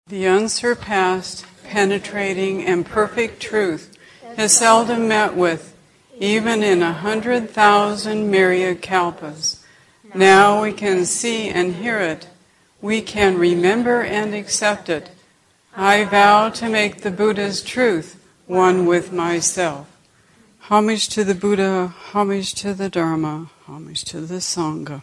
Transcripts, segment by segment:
The unsurpassed, penetrating, and perfect truth is seldom met with, even in 100,000 myriad kalpas. Now we can see and hear it. We can remember and accept it. I vow to make the Buddha's truth one with myself. Homage to the Buddha, homage to the Dharma, homage to the Sangha.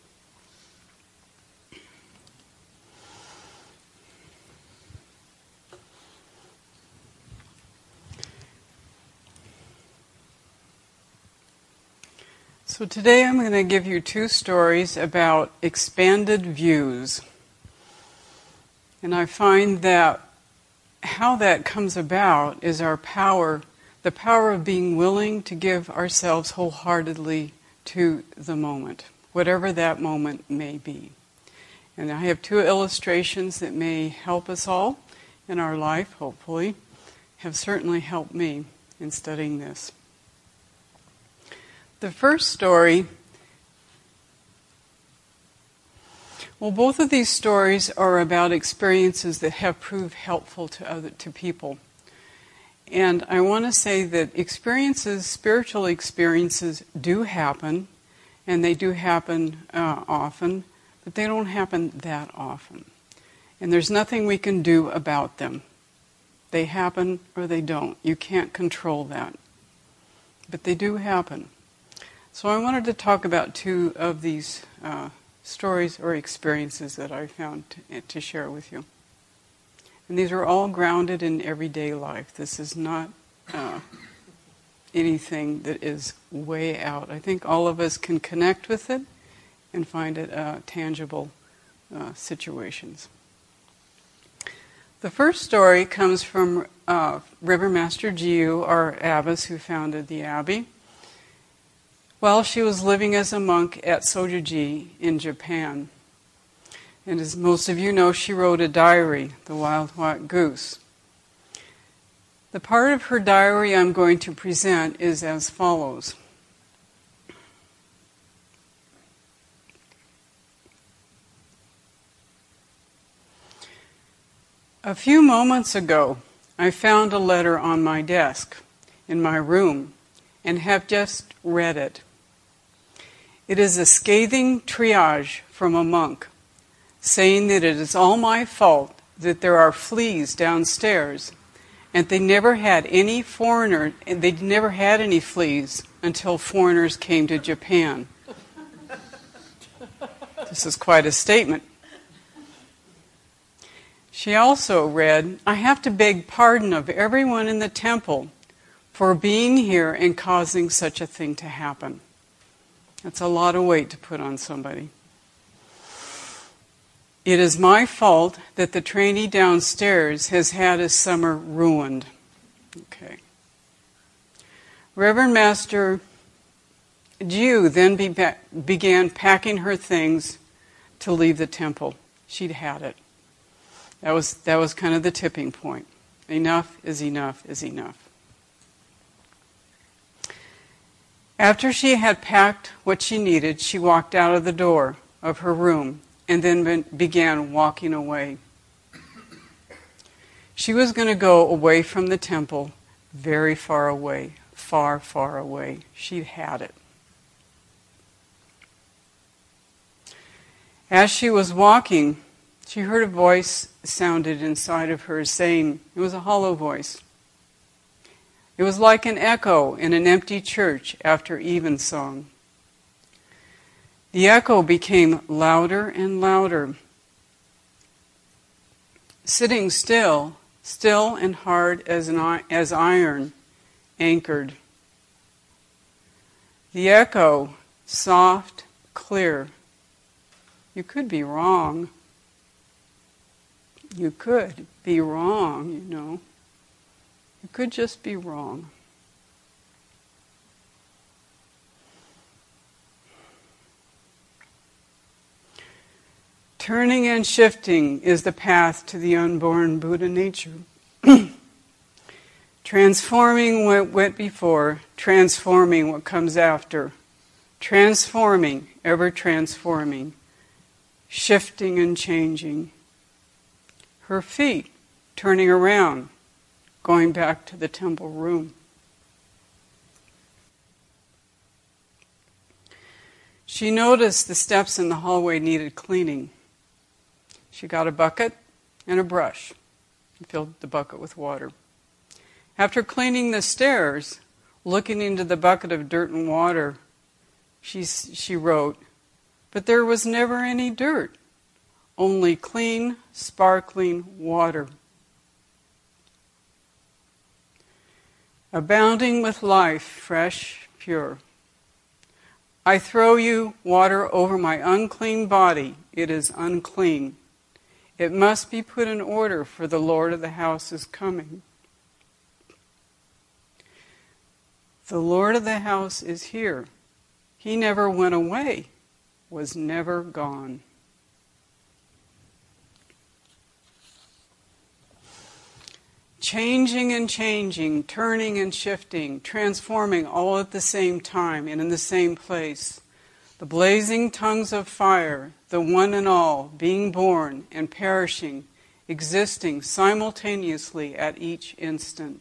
So today I'm going to give you two stories about expanded views. And I find that how that comes about is our power, the power of being willing to give ourselves wholeheartedly to the moment, whatever that moment may be. And I have two illustrations that may help us all in our life, hopefully, have certainly helped me in studying this. The first story, well, both of these stories are about experiences that have proved helpful to people. And I want to say that experiences, spiritual experiences, do happen, and they do happen often, but they don't happen that often. And there's nothing we can do about them. They happen or they don't. You can't control that. But they do happen. So I wanted to talk about two of these stories or experiences that I found to share with you. And these are all grounded in everyday life. This is not anything that is way out. I think all of us can connect with it and find it tangible situations. The first story comes from Reverend Master Jiyu, our abbess who founded the Abbey. While she was living as a monk at Sojoji in Japan. And as most of you know, she wrote a diary, The Wild White Goose. The part of her diary I'm going to present is as follows. A few moments ago, I found a letter on my desk in my room and have just read it. It is a scathing triage from a monk, saying that it is all my fault that there are fleas downstairs, and they never had any fleas until foreigners came to Japan. This is quite a statement. She also read, I have to beg pardon of everyone in the temple for being here and causing such a thing to happen. That's a lot of weight to put on somebody. It is my fault that the trainee downstairs has had his summer ruined. Okay. Reverend Master Jiyu then began packing her things to leave the temple. She'd had it. That was kind of the tipping point. Enough is enough is enough. After she had packed what she needed, she walked out of the door of her room and then began walking away. She was going to go away from the temple, very far away, far, far away. She'd had it. As she was walking, she heard a voice sounded inside of her saying, it was a hollow voice. It was like an echo in an empty church after evensong. The echo became louder and louder. Sitting still and hard as iron, anchored. The echo, soft, clear. You could be wrong. You could be wrong, you know. You could just be wrong. Turning and shifting is the path to the unborn Buddha nature. Transforming what went before, transforming what comes after. Transforming, ever transforming. Shifting and changing. her feet turning around, going back to the temple room. She noticed the steps in the hallway needed cleaning. She got a bucket and a brush and filled the bucket with water. After cleaning the stairs, looking into the bucket of dirt and water, she wrote, "But there was never any dirt, only clean, sparkling water. Abounding with life, fresh, pure. I throw you water over my unclean body. It is unclean. It must be put in order, for the Lord of the house is coming." The Lord of the house is here. He never went away, was never gone. Changing and changing, turning and shifting, transforming all at the same time and in the same place. The blazing tongues of fire, the one and all, being born and perishing, existing simultaneously at each instant.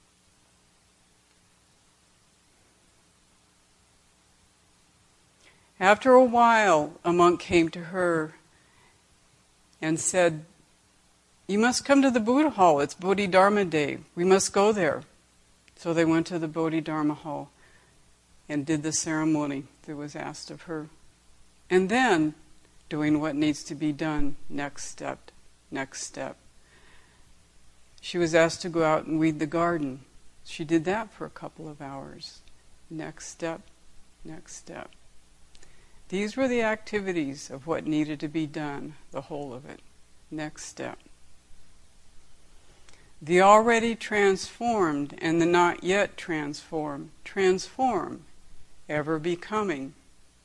After a while, a monk came to her and said, "You must come to the Buddha Hall. It's Bodhidharma Day. We must go there." So they went to the Bodhidharma Hall and did the ceremony that was asked of her. And then, doing what needs to be done, next step, next step. She was asked to go out and weed the garden. She did that for a couple of hours. Next step, next step. These were the activities of what needed to be done, the whole of it. Next step. The already transformed and the not yet transformed, transform, ever becoming.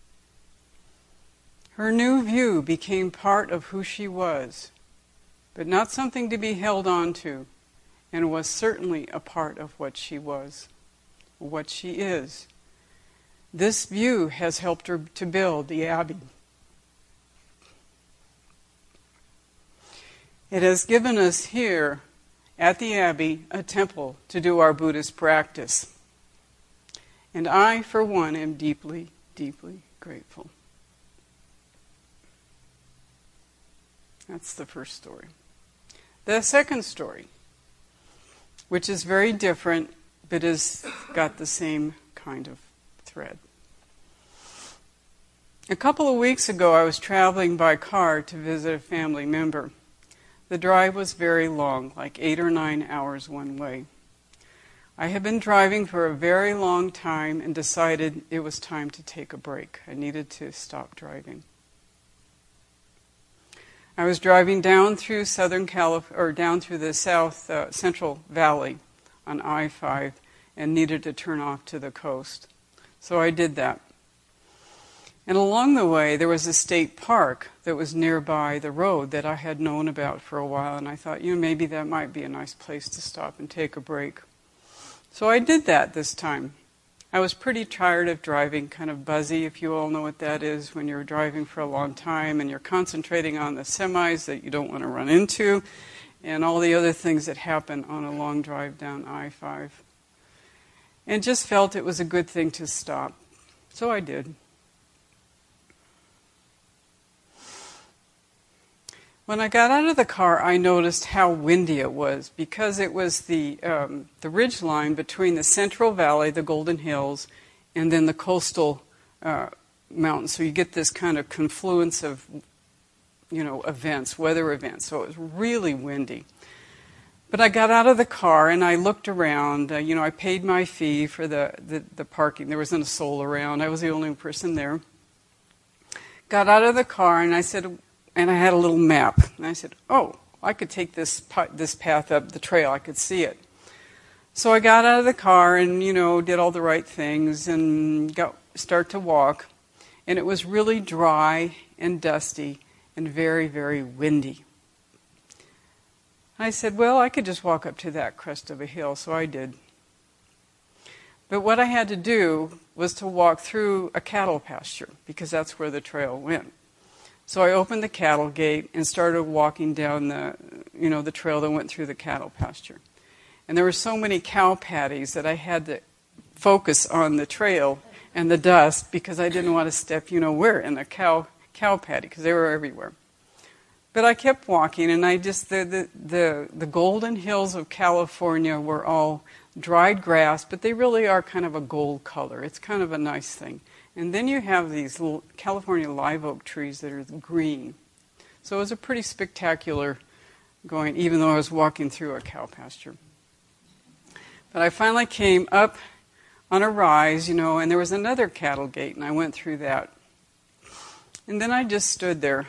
Her new view became part of who she was, but not something to be held on to, and was certainly a part of what she was, what she is. This view has helped her to build the Abbey. It has given us here at the Abbey a temple to do our Buddhist practice. And I, for one, am deeply, deeply grateful. That's the first story. The second story, which is very different, but has got the same kind of thread. A couple of weeks ago, I was traveling by car to visit a family member. The drive was very long, like 8 or 9 hours one way. I had been driving for a very long time and decided it was time to take a break. I needed to stop driving. I was driving down through down through the South Central Valley on I-5 and needed to turn off to the coast. So I did that. And along the way, there was a state park that was nearby the road that I had known about for a while, and I thought, maybe that might be a nice place to stop and take a break. So I did that this time. I was pretty tired of driving, kind of buzzy, if you all know what that is, when you're driving for a long time and you're concentrating on the semis that you don't want to run into, and all the other things that happen on a long drive down I-5. And just felt it was a good thing to stop. So I did. When I got out of the car, I noticed how windy it was, because it was the ridge line between the Central Valley, the Golden Hills, and then the coastal mountains. So you get this kind of confluence of, events, weather events. So it was really windy. But I got out of the car and I looked around. I paid my fee for the parking. There wasn't a soul around. I was the only person there. Got out of the car and I said, and I had a little map. And I said, I could take this path up the trail. I could see it. So I got out of the car and, did all the right things and start to walk. And it was really dry and dusty and very, very windy. I said, I could just walk up to that crest of a hill. So I did. But what I had to do was to walk through a cattle pasture, because that's where the trail went. So I opened the cattle gate and started walking down the trail that went through the cattle pasture. And there were so many cow patties that I had to focus on the trail and the dust because I didn't want to step, where, in a cow patty, because they were everywhere. But I kept walking, and the golden hills of California were all dried grass, but they really are kind of a gold color. It's kind of a nice thing. And then you have these little California live oak trees that are green. So it was a pretty spectacular going, even though I was walking through a cow pasture. But I finally came up on a rise, and there was another cattle gate, and I went through that. And then I just stood there.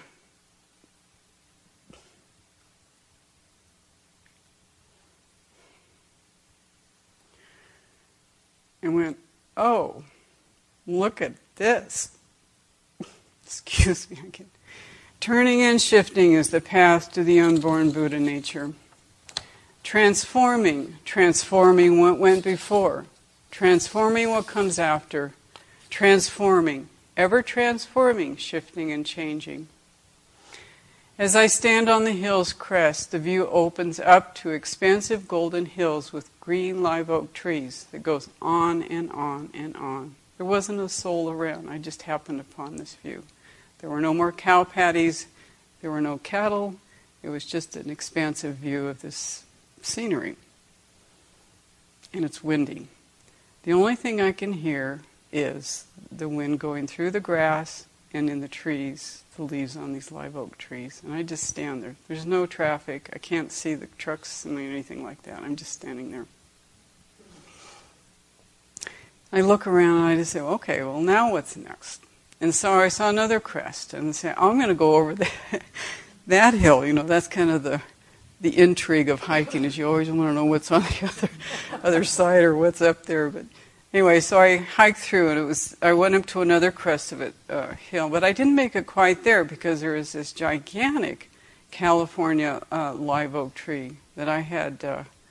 And went, oh, look at this. Excuse me again. Turning and shifting is the path to the unborn Buddha nature. Transforming what went before. Transforming what comes after. Transforming, ever transforming, shifting and changing. As I stand on the hill's crest, the view opens up to expansive golden hills with green live oak trees that goes on and on and on. There wasn't a soul around. I just happened upon this view. There were no more cow patties. There were no cattle. It was just an expansive view of this scenery. And it's windy. The only thing I can hear is the wind going through the grass and in the trees, the leaves on these live oak trees. And I just stand there. There's no traffic. I can't see the trucks and anything like that. I'm just standing there. I look around and I just say, okay, well, now what's next? And so I saw another crest and say, I'm going to go over that hill. That's kind of the intrigue of hiking, is you always want to know what's on the other side or what's up there. But anyway, so I hiked through, and I went up to another crest of a hill, but I didn't make it quite there because there was this gigantic California live oak tree that I had.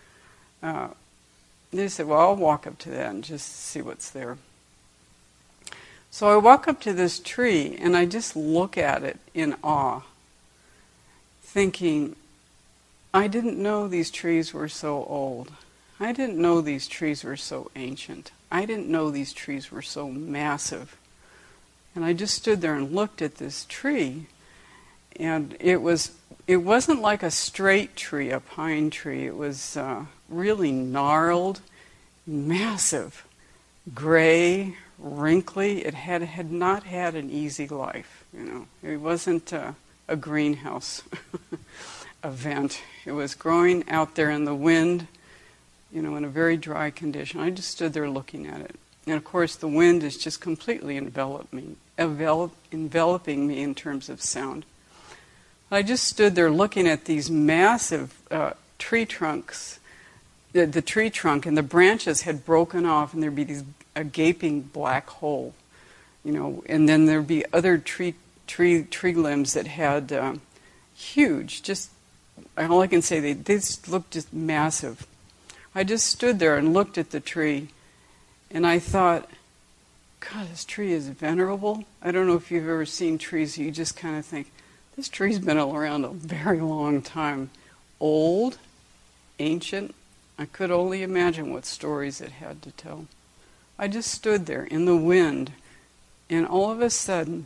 They said, well, I'll walk up to that and just see what's there. So I walk up to this tree, and I just look at it in awe, thinking, I didn't know these trees were so old. I didn't know these trees were so ancient. I didn't know these trees were so massive. And I just stood there and looked at this tree, and it wasn't like a straight tree, a pine tree. It was really gnarled, massive, gray, wrinkly. It had not had an easy life. It wasn't a greenhouse event. It was growing out there in the wind, in a very dry condition. I just stood there looking at it. And of course the wind is just completely enveloping me in terms of sound. I just stood there looking at these massive tree trunks, the tree trunk, and the branches had broken off, and there'd be a gaping black hole, and then there'd be other tree limbs that had huge, just, all I can say, they just looked just massive. I just stood there and looked at the tree, and I thought, God, this tree is venerable. I don't know if you've ever seen trees, you just kind of think, this tree's been around a very long time. Old, ancient. I could only imagine what stories it had to tell. I just stood there in the wind, and all of a sudden,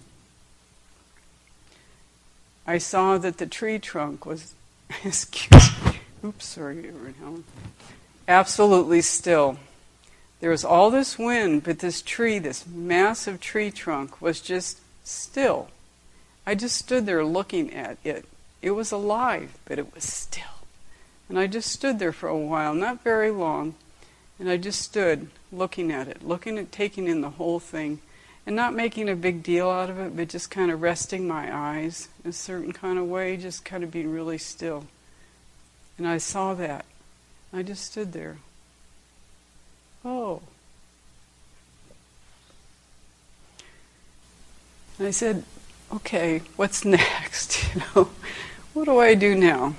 I saw that the tree trunk was, absolutely still. There was all this wind, but this tree, this massive tree trunk, was just still. I just stood there looking at it. It was alive, but it was still. And I just stood there for a while, not very long, and I just stood looking at it, taking in the whole thing, and not making a big deal out of it, but just kind of resting my eyes in a certain kind of way, just kind of being really still. And I saw that. I just stood there. Oh. And I said, okay, what's next? What do I do now?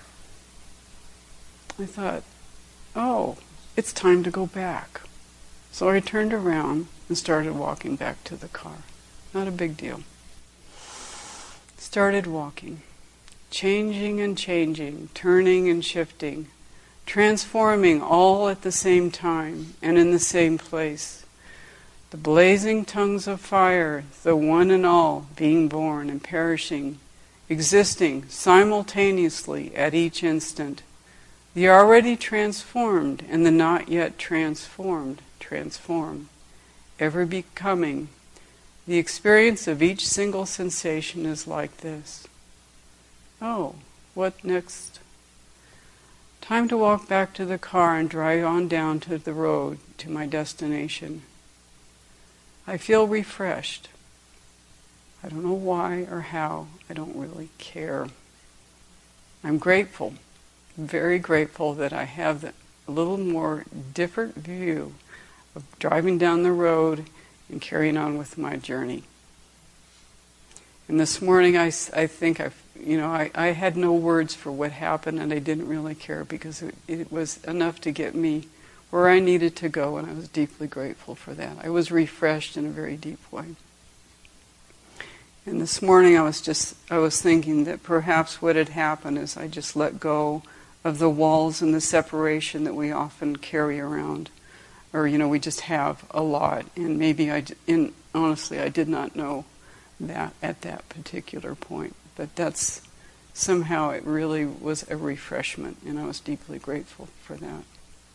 I thought, oh, it's time to go back. So I turned around and started walking back to the car. Not a big deal. started walking, changing and changing, turning and shifting, transforming all at the same time and in the same place. The blazing tongues of fire, the one and all, being born and perishing, existing simultaneously at each instant. The already transformed and the not yet transformed transform, ever becoming. The experience of each single sensation is like this. Oh, what next? Time to walk back to the car and drive on down to the road to my destination. I feel refreshed. I don't know why or how. I don't really care. I'm grateful, very grateful that I have a little more different view of driving down the road and carrying on with my journey. And this morning I think I had no words for what happened, and I didn't really care because it was enough to get me where I needed to go, and I was deeply grateful for that. I was refreshed in a very deep way. And this morning I was thinking that perhaps what had happened is I just let go of the walls and the separation that we often carry around, or we just have a lot. And maybe honestly I did not know that at that particular point, but that's somehow it really was a refreshment, and I was deeply grateful for that.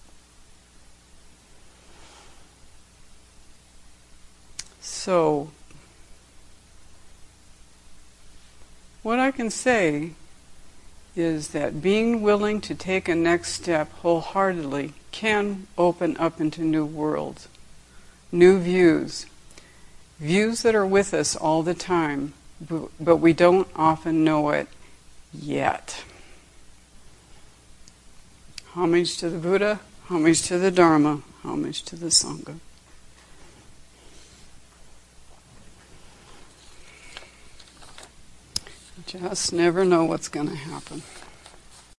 So, what I can say is that being willing to take a next step wholeheartedly can open up into new worlds, new views that are with us all the time, but we don't often know it yet. Homage to the Buddha, homage to the Dharma, homage to the Sangha. Just never know what's going to happen.